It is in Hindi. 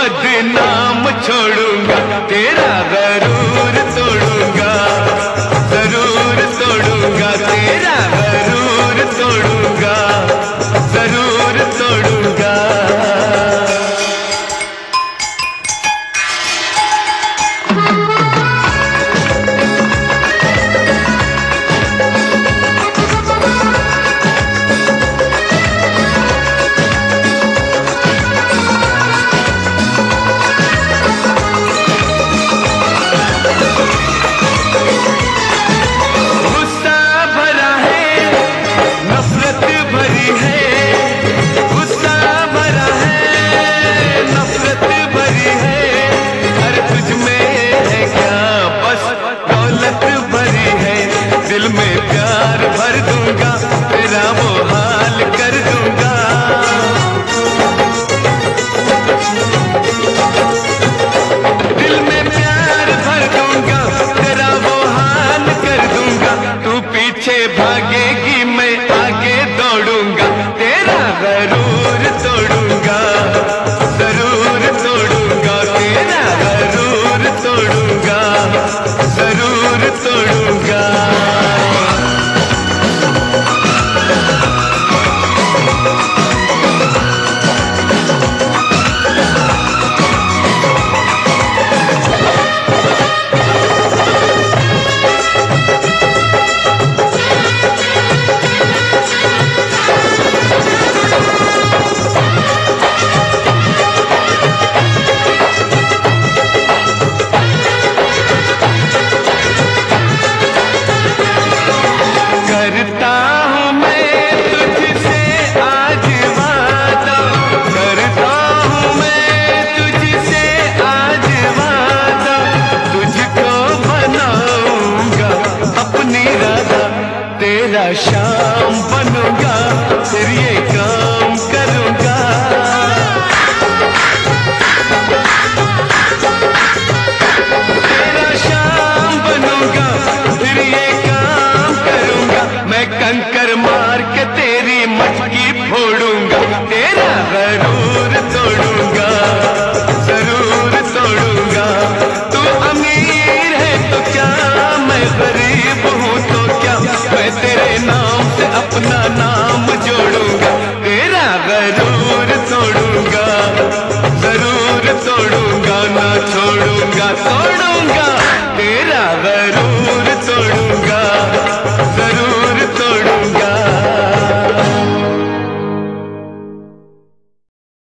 बदनाम छोड़ूंगा, तेरा गरूर तोड़ूंगा, जरूर तोड़ूंगा, तेरा गरूर तोड़ूंगा, जरूर तोड़ूंगा। दिल में प्यार भर दूंगा, तेरा वो हाल कर दूंगा। दिल में प्यार भर दूंगा, तेरा वो हाल कर दूंगा। तू पीछे भागेगी, मैं आगे दौड़ूंगा, तेरा गरूर तोड़ूंगा, जरूर तोड़ूंगा, तेरा गरूर तोड़ूंगा, जरूर तोड़ूंगा। करता हूँ मैं तुझसे आज वादा, करता हूँ मैं तुझसे आज वादा, तुझको बनाऊंगा अपनी राधा, तेरा शाम बनूंगा, फिर ये काम करूंगा। तेरा शाम बनूंगा, फिर ये काम करूंगा। मैं कंकर मार के तेरी मटकी फोड़ूंगा, तेरा गरूर तोड़ूंगा, जरूर तोड़ूंगा। तू अमीर है तो क्या, मैं गरीब हूँ तो क्या, मैं तेरे नाम से अपना नाम जोड़ूंगा, तेरा गरूर तोड़ूंगा, जरूर तोड़ूंगा, ना छोड़ूंगा, तोड़ूंगा, तेरा गरूर तोड़ूंगा।